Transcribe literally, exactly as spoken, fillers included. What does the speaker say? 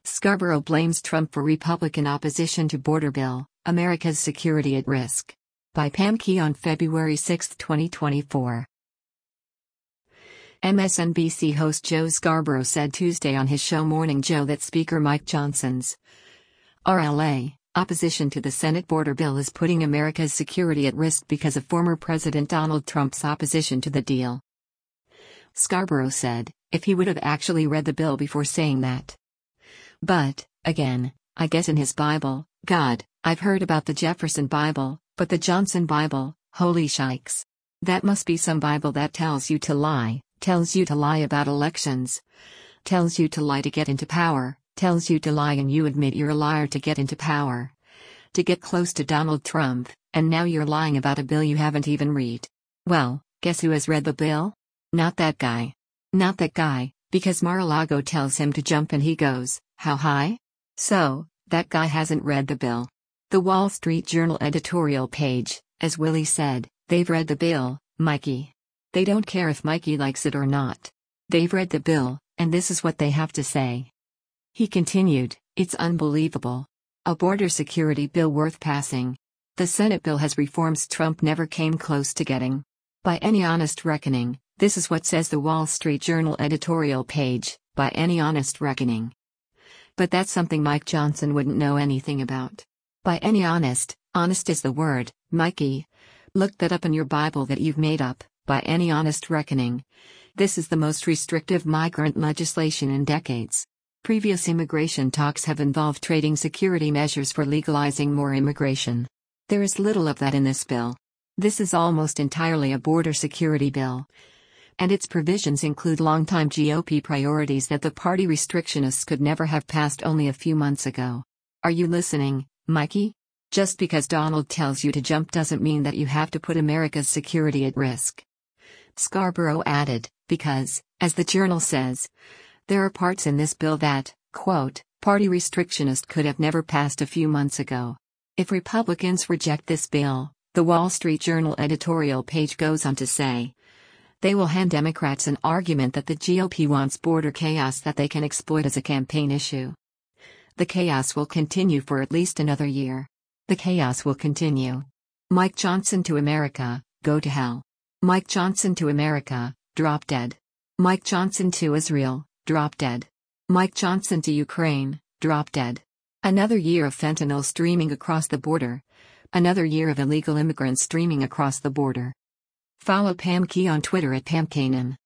Scarborough blames Trump for Republican opposition to border bill, America's security at risk. By Pam Key on February sixth, twenty twenty-four. M S N B C host Joe Scarborough said Tuesday on his show Morning Joe that Speaker Mike Johnson's R L A opposition to the Senate border bill is putting America's security at risk because of former President Donald Trump's opposition to the deal. Scarborough said, if he would have actually read the bill before saying that. But, again, I guess in his Bible, God, I've heard about the Jefferson Bible, but the Johnson Bible, holy shikes. That must be some Bible that tells you to lie, tells you to lie about elections, tells you to lie to get into power, tells you to lie and you admit you're a liar to get into power, to get close to Donald Trump, and now you're lying about a bill you haven't even read. Well, guess who has read the bill? Not that guy. Not that guy, because Mar-a-Lago tells him to jump and he goes, how high? So, that guy hasn't read the bill. The Wall Street Journal editorial page, as Willie said, they've read the bill, Mikey. They don't care if Mikey likes it or not. They've read the bill, and this is what they have to say. He continued, it's unbelievable. A border security bill worth passing. The Senate bill has reforms Trump never came close to getting. By any honest reckoning, this is what says the Wall Street Journal editorial page, by any honest reckoning. But that's something Mike Johnson wouldn't know anything about. By any honest, honest is the word, Mikey. Look that up in your Bible that you've made up, by any honest reckoning. This is the most restrictive migrant legislation in decades. Previous immigration talks have involved trading security measures for legalizing more immigration. There is little of that in this bill. This is almost entirely a border security bill. And its provisions include longtime G O P priorities that the party restrictionists could never have passed only a few months ago. Are you listening, Mikey? Just because Donald tells you to jump doesn't mean that you have to put America's security at risk. Scarborough added, because, as the Journal says, there are parts in this bill that, quote, party restrictionists could have never passed a few months ago. If Republicans reject this bill, the Wall Street Journal editorial page goes on to say, they will hand Democrats an argument that the G O P wants border chaos that they can exploit as a campaign issue. The chaos will continue for at least another year. The chaos will continue. Mike Johnson to America, go to hell. Mike Johnson to America, drop dead. Mike Johnson to Israel, drop dead. Mike Johnson to Ukraine, drop dead. Another year of fentanyl streaming across the border. Another year of illegal immigrants streaming across the border. Follow Pam Key on Twitter at Pam Kanan.